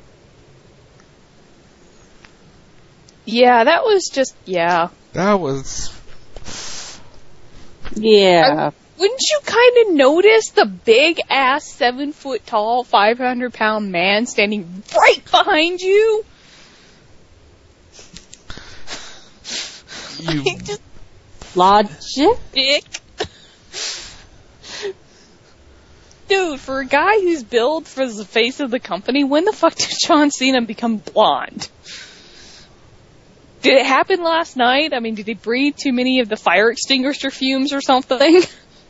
Yeah, that was just, yeah. That was... Yeah. Wouldn't you kind of notice the big-ass, 7-foot-tall, 500-pound man standing right behind you? You... Logic? Dude, for a guy who's billed for the face of the company, when the fuck did John Cena become blonde? Did it happen last night? I mean, did he breathe too many of the fire extinguisher fumes or something?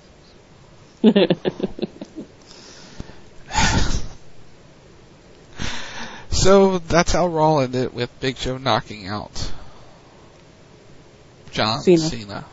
So, that's how Raw ended, with Big Show knocking out John Cena.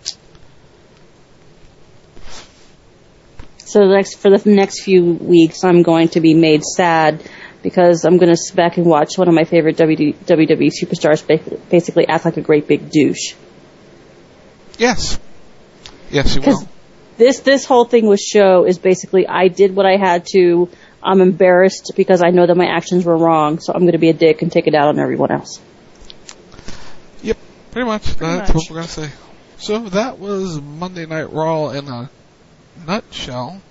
So for the next few weeks, I'm going to be made sad because I'm going to sit back and watch one of my favorite WWE superstars basically act like a great big douche. Yes. Yes, you will. This whole thing with Show is basically, I did what I had to. I'm embarrassed because I know that my actions were wrong, so I'm going to be a dick and take it out on everyone else. Yep, pretty much. That's what we're going to say. So that was Monday Night Raw in a nutshell.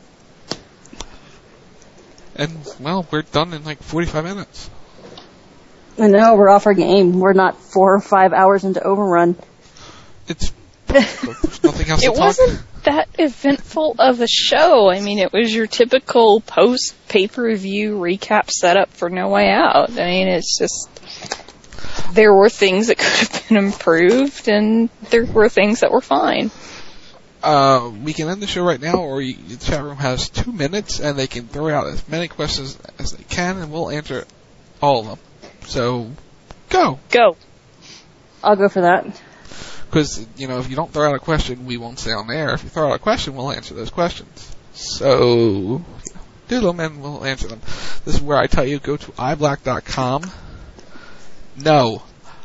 And, well, we're done in like 45 minutes. I know, we're off our game. We're not 4 or 5 hours into Overrun. There's nothing else to talk. It wasn't that eventful of a show. I mean, it was your typical post-pay-per-view recap setup for No Way Out. I mean, it's just... There were things that could have been improved, and there were things that were fine. We can end the show right now, or the chat room has 2 minutes, and they can throw out as many questions as they can, and we'll answer all of them. So, go! Go! I'll go for that. Because, if you don't throw out a question, we won't stay on the air. If you throw out a question, we'll answer those questions. So, do them, and we'll answer them. This is where I tell you, go to iblack.com. No.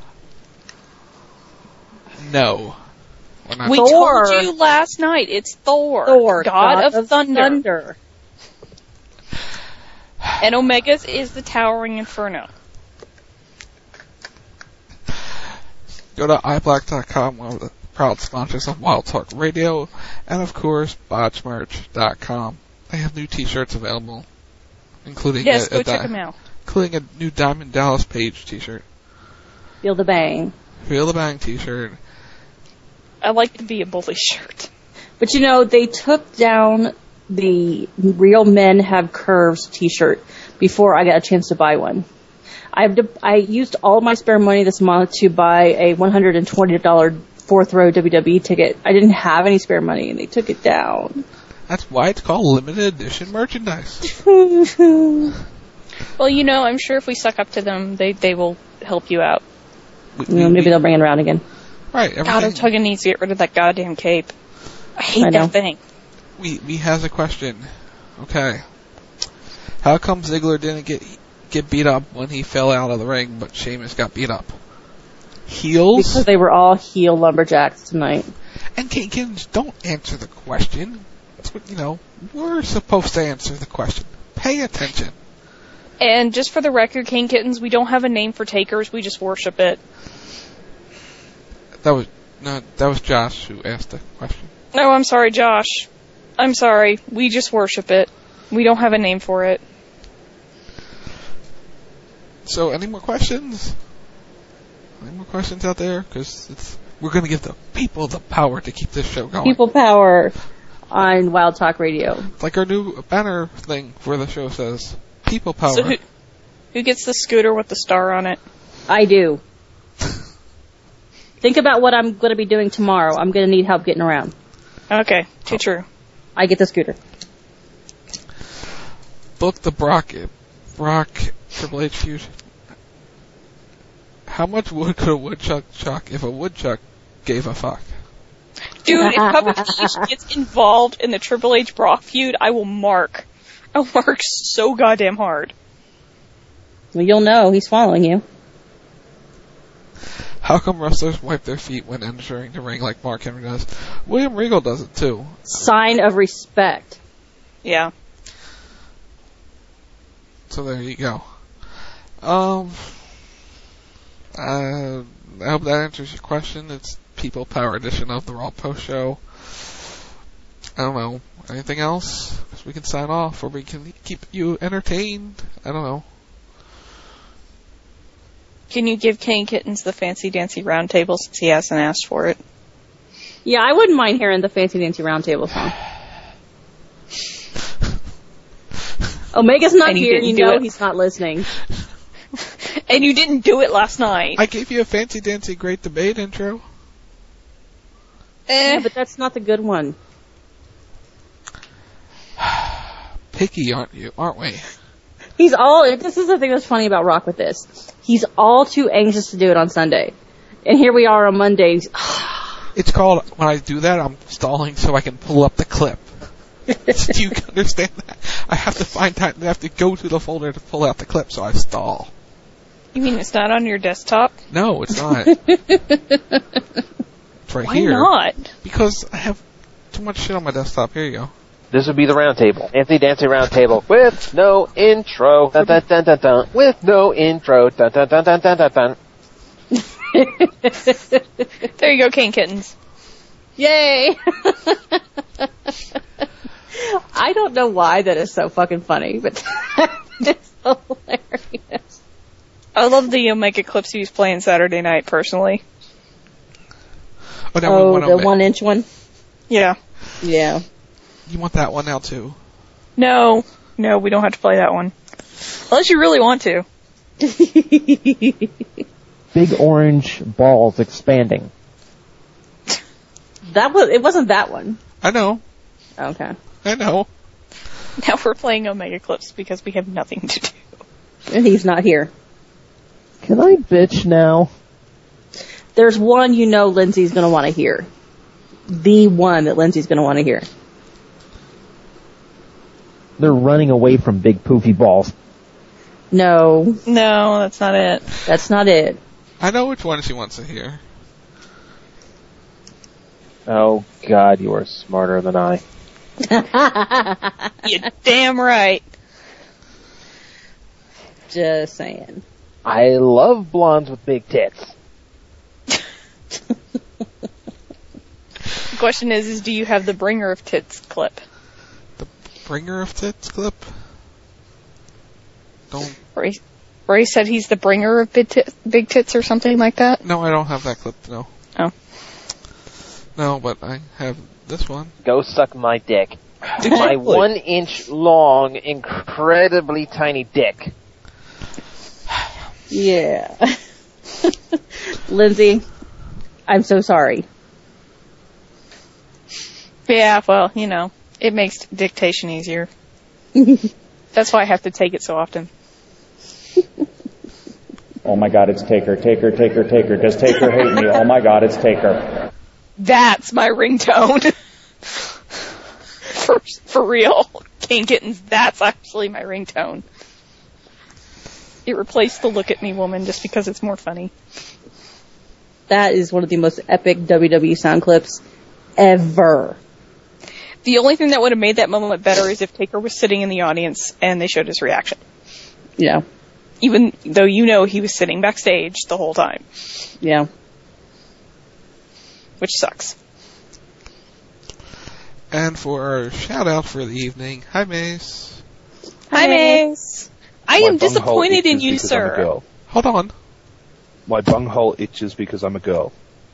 We told you last night, it's Thor. God of Thunder. And Omega's is the Towering Inferno. Go to iBlack.com, one of the proud sponsors of Wild Talk Radio, and of course, botchmerch.com. They have new t-shirts available, including yes, go check them out. Including a new Diamond Dallas Page t-shirt. Feel the bang. Feel the bang t-shirt. I like the Be a Bully shirt. But you know, they took down the Real Men Have Curves t-shirt before I got a chance to buy one. I used all my spare money this month to buy a $120 fourth row WWE ticket. I didn't have any spare money, and they took it down. That's why it's called limited edition merchandise. Well, you know, I'm sure if we suck up to them, they will help you out. Maybe they'll bring it around again. Right. God, Tuggan needs to get rid of that goddamn cape. I hate that thing. We has a question. Okay. How come Ziggler didn't get beat up when he fell out of the ring, but Sheamus got beat up? Heels? Because they were all heel lumberjacks tonight. And Kinkins, don't answer the question. That's what, you know, we're supposed to answer the question. Pay attention. And just for the record, Kane Kittens, we don't have a name for takers, we just worship it. That was Josh who asked the question. No, I'm sorry, Josh. I'm sorry. We just worship it. We don't have a name for it. So, any more questions? Any more questions out there? Because we're going to give the people the power to keep this show going. People power on Wild Talk Radio. Like our new banner thing for the show says. People power. So who gets the scooter with the star on it? I do. Think about what I'm going to be doing tomorrow. I'm going to need help getting around. Okay, too true. I get the scooter. Book the Brock Triple H feud. How much wood could a woodchuck chuck if a woodchuck gave a fuck? Dude, if Publication gets involved in the Triple H Brock feud, I'll mark so goddamn hard. Well, you'll know. He's following you. How come wrestlers wipe their feet when entering the ring like Mark Henry does? William Regal does it too. Sign of respect. Yeah. So there you go. I hope that answers your question. It's People Power edition of the Raw Post Show. I don't know. Anything else? Because we can sign off, or we can keep you entertained. I don't know. Can you give Kane Kittens the Fancy Dancy Round Table since he hasn't asked for it? Yeah, I wouldn't mind hearing the Fancy Dancy Round Table song. Omega's not here, you know he's not listening. And you didn't do it last night. I gave you a Fancy Dancy Great Debate intro. Yeah, but that's not the good one. Picky, aren't we? This is the thing that's funny about Rock with this. He's all too anxious to do it on Sunday. And here we are on Monday. It's called, when I do that, I'm stalling so I can pull up the clip. Do you understand that? I have to find time, I have to go to the folder to pull out the clip, so I stall. You mean it's not on your desktop? No, it's not. It's right here. Why not? Because I have too much shit on my desktop. Here you go. This would be the round table. Fancy Dancy round table with no intro. Dun, dun, dun, dun, dun. With no intro. Dun, dun, dun, dun, dun, dun, dun. There you go, Kane Kittens. Yay! I don't know why that is so fucking funny, but it's hilarious. I love the Omega clips he was playing Saturday night, personally. Oh, the 1-inch one? Yeah. Yeah. You want that one now, too? No, we don't have to play that one. Unless you really want to. Big orange balls expanding. It wasn't that one. I know. Okay. I know. Now we're playing Omega clips because we have nothing to do. And he's not here. Can I bitch now? There's one you know Lindsay's going to want to hear. The one that Lindsay's going to want to hear. They're running away from big poofy balls. No, that's not it. That's not it. I know which one she wants to hear. Oh, God, you are smarter than I. You're damn right. Just saying. I love blondes with big tits. The question is do you have the Bringer of Tits clip? The Bringer of Tits clip? Don't. Ray said he's the bringer of big tits or something like that? No, I don't have that clip, no. Oh. No, but I have this one. Go suck my dick. My 1 inch long, incredibly tiny dick. Yeah. Lindsay, I'm so sorry. Yeah, well, you know, it makes dictation easier. That's why I have to take it so often. Oh my God, it's Taker, Taker, Taker, Taker. Does Taker hate me? Oh my God, it's Taker. That's my ringtone. For real. Kane Kittens, that's actually my ringtone. It replaced the Look at Me woman just because it's more funny. That is one of the most epic WWE sound clips ever. The only thing that would have made that moment better is if Taker was sitting in the audience and they showed his reaction. Yeah. Even though you know he was sitting backstage the whole time. Yeah. Which sucks. And for our shout out for the evening, hi Mace. Hi Mace. I am disappointed in you, sir. Hold on. My bunghole itches because I'm a girl.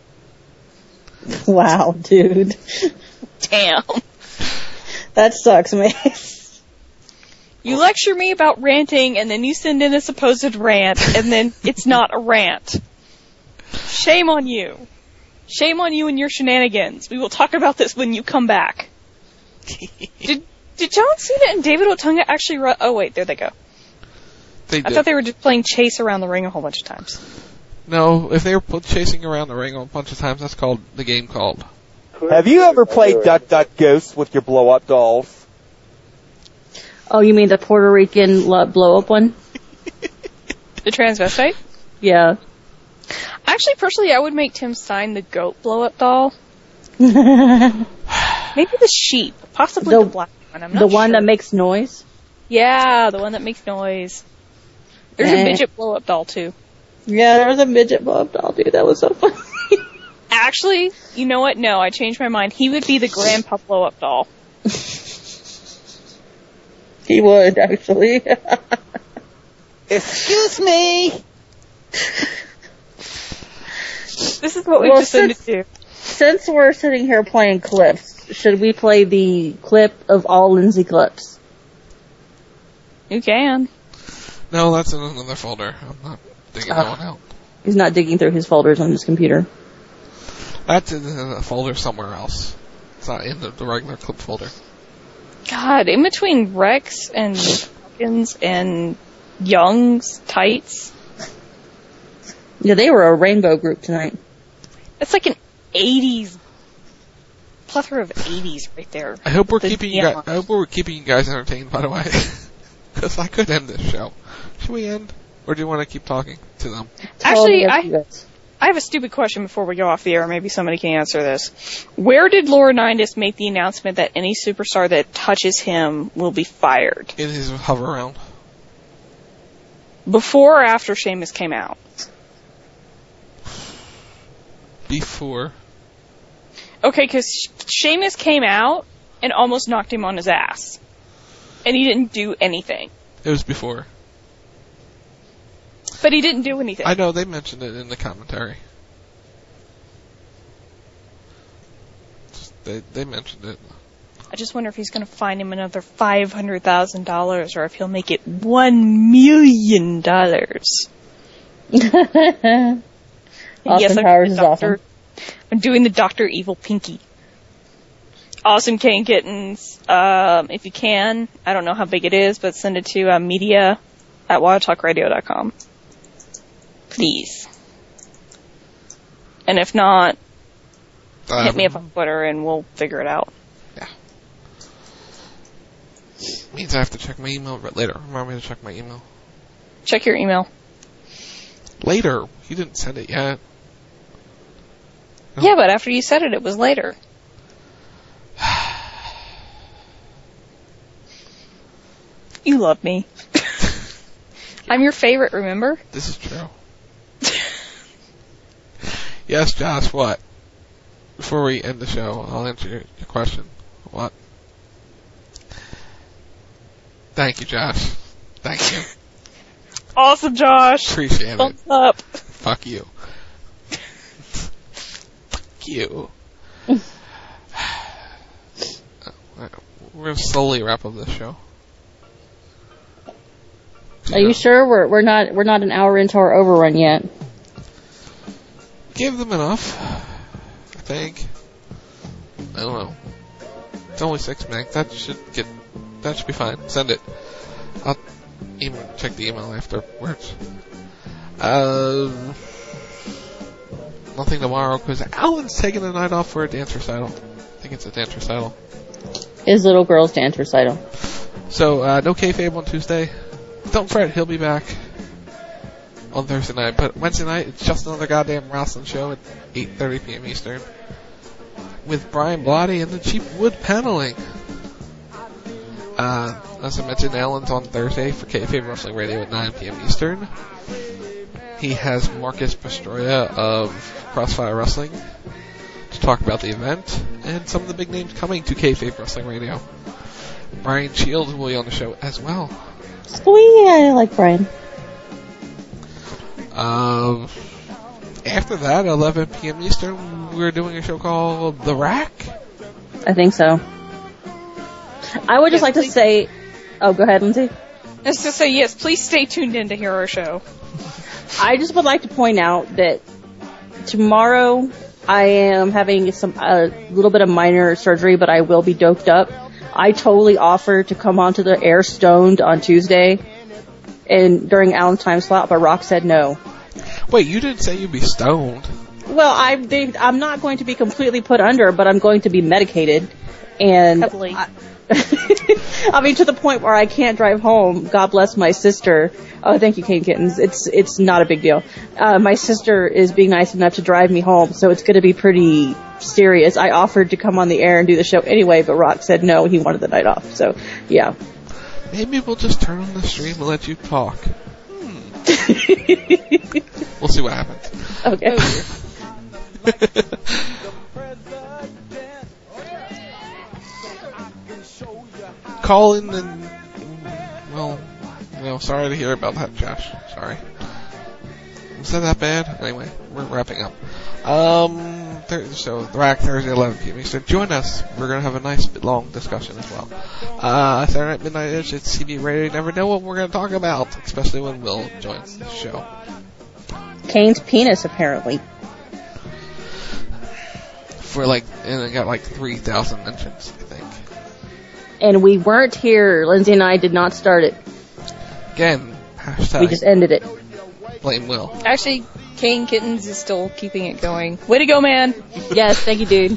Wow, dude. Damn. That sucks, Mace. You lecture me about ranting, and then you send in a supposed rant, and then it's not a rant. Shame on you. Shame on you and your shenanigans. We will talk about this when you come back. Did John Cena and David Otunga actually run? Oh, wait, there they go. I thought they were just playing chase around the ring a whole bunch of times. No, if they were chasing around the ring a bunch of times, that's called the game called. Have you ever played Duck Duck Goose with your blow-up dolls? Oh, you mean the Puerto Rican blow-up one? The transvestite? Yeah. Actually, personally, I would make Tim sign the goat blow-up doll. Maybe the sheep. Possibly the black one. I'm not the sure. one that makes noise? Yeah, the one that makes noise. There's a midget blow-up doll, too. Yeah, there was a midget blow-up doll, dude. That was so funny. Actually, you know what? No, I changed my mind. He would be the grandpa blow-up doll. He would, actually. Excuse me! This is what we decided to do. Since we're sitting here playing clips, should we play the clip of all Lindsay clips? You can. No, that's in another folder. I'm not digging that one out. He's not digging through his folders on his computer. That's in a folder somewhere else. It's not in the regular clip folder. God, in between Rex and Hawkins and Young's tights. Yeah, they were a rainbow group tonight. It's like an 80s, plethora of 80s right there. I hope we're keeping you guys entertained, by the way. Because I could end this show. Should we end? Or do you want to keep talking to them? Actually, I have a stupid question before we go off the air. Maybe somebody can answer this. Where did Laurinaitis make the announcement that any superstar that touches him will be fired? In his hover round. Before or after Sheamus came out? Before. Okay, because Sheamus came out and almost knocked him on his ass. And he didn't do anything. It was before. But he didn't do anything. I know, they mentioned it in the commentary. They mentioned it. I just wonder if he's going to fine him another $500,000 or if he'll make it $1 million. Austin Powers is awesome. I'm doing the Dr. Evil Pinky. Awesome Kane Kittens. If you can, I don't know how big it is, but send it to media@wildtalkradio.com. Please. And if not, hit me up on Twitter and we'll figure it out. Yeah. Means I have to check my email later. Remind me to check my email. Check your email. Later. You didn't send it yet. No. Yeah, but after you said it, it was later. You love me. I'm your favorite, remember? This is true. Yes, Josh, what? Before we end the show, I'll answer your question. What? Thank you, Josh. Thank you. Awesome, Josh. Appreciate Thumbs it. up. Fuck you. Fuck you. We're going to slowly wrap up this show. Are you sure we're not an hour into our overrun yet? Give them enough, I think. I don't know. It's only 6 meg. That should be fine. Send it. I'll check the email afterwards. Nothing tomorrow because Alan's taking the night off for a dance recital. I think it's a dance recital. His little girl's dance recital. So, no kayfabe on Tuesday. Don't fret, he'll be back on Thursday night. But Wednesday night, it's just another goddamn wrestling show at 8:30 p.m. Eastern with Brian Blotty and the Cheap Wood paneling. As I mentioned, Alan's on Thursday for Kayfabe Wrestling Radio at 9 p.m. Eastern. He has Marcus Pastroia of Crossfire Wrestling to talk about the event and some of the big names coming to Kayfabe Wrestling Radio. Brian Shields will be on the show as well. Sweet, I like Brian. After that, 11 p.m. Eastern, we're doing a show called The Rack. I think so. I would just like to say... Oh, go ahead, Lindsay. I was to say, yes, please stay tuned in to hear our show. I just would like to point out that tomorrow I am having a little bit of minor surgery, but I will be doped up. I totally offered to come onto the air stoned on Tuesday and during Alan's time slot, but Rock said no. Wait, you didn't say you'd be stoned. Well, I'm not going to be completely put under, but I'm going to be medicated. And I mean, to the point where I can't drive home. God bless my sister. Oh, thank you, Kane Kittens. It's not a big deal. My sister is being nice enough to drive me home, so it's going to be pretty serious. I offered to come on the air and do the show anyway, but Rock said no. He wanted the night off. So, yeah. Maybe we'll just turn on the stream and let you talk. We'll see what happens. Okay. Call in and, well, sorry to hear about that, Josh. Sorry. Was that bad? Anyway, we're wrapping up. So, The Rack, Thursday, 11 p.m. Eastern. Join us. We're going to have a nice, long discussion as well. Saturday night, midnight-ish at CB Radio. You never know what we're going to talk about, especially when Will joins the show. Kane's penis, apparently. And it got 3,000 mentions, I think. And we weren't here. Lindsay and I did not start it. Again, hashtag. We just ended it. Blame Will. Actually, Kane Kittens is still keeping it going. Way to go, man. Yes, thank you, dude.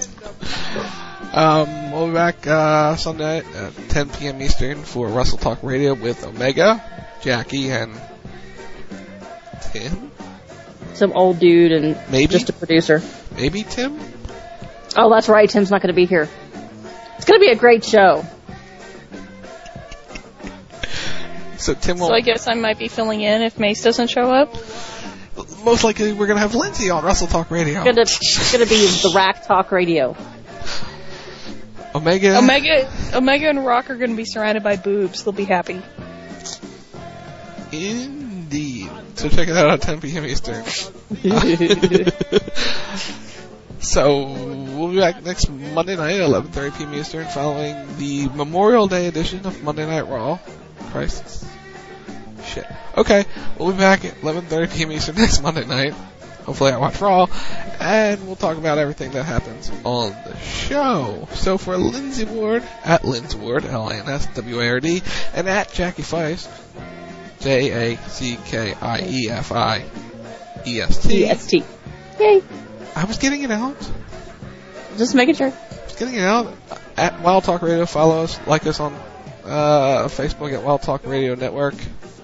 We'll be back Sunday at 10 p.m. Eastern for Wrestle Talk Radio with Omega, Jackie, and Tim. Some old dude and maybe just a producer. Maybe Tim? Oh, that's right. Tim's not going to be here. It's going to be a great show. So I guess I might be filling in if Mace doesn't show up. Most likely, we're going to have Lindsay on Wrestle Talk Radio. It's going to be the Rack Talk Radio. Omega and Rock are going to be surrounded by boobs. They'll be happy. Indeed. So check it out at 10 p.m. Eastern. So we'll be back next Monday night at 11:30 p.m. Eastern, following the Memorial Day edition of Monday Night Raw. Christ. Shit. Okay, we'll be back at 11:30 p.m. Eastern next Monday night. Hopefully I watch Raw, and we'll talk about everything that happens on the show. So for Lindsay Ward, at Linz Ward, LINSWARD, and at Jackie Feist, JACKIEFIEST. EST. Yay. I was getting it out. Just making sure. Just getting it out. At Wild Talk Radio, follow us, like us on Facebook at Wild Talk Radio Network.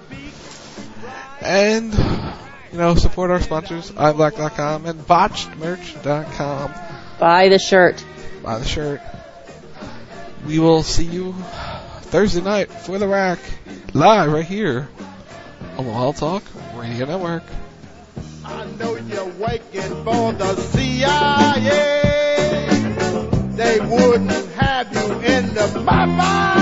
And, support our sponsors, iBlack.com and BotchedMerch.com. Buy the shirt. Buy the shirt. We will see you Thursday night for The Rack, live right here on the Wild Talk Radio Network. I know you're waiting for the CIA. They wouldn't have you in the my mind.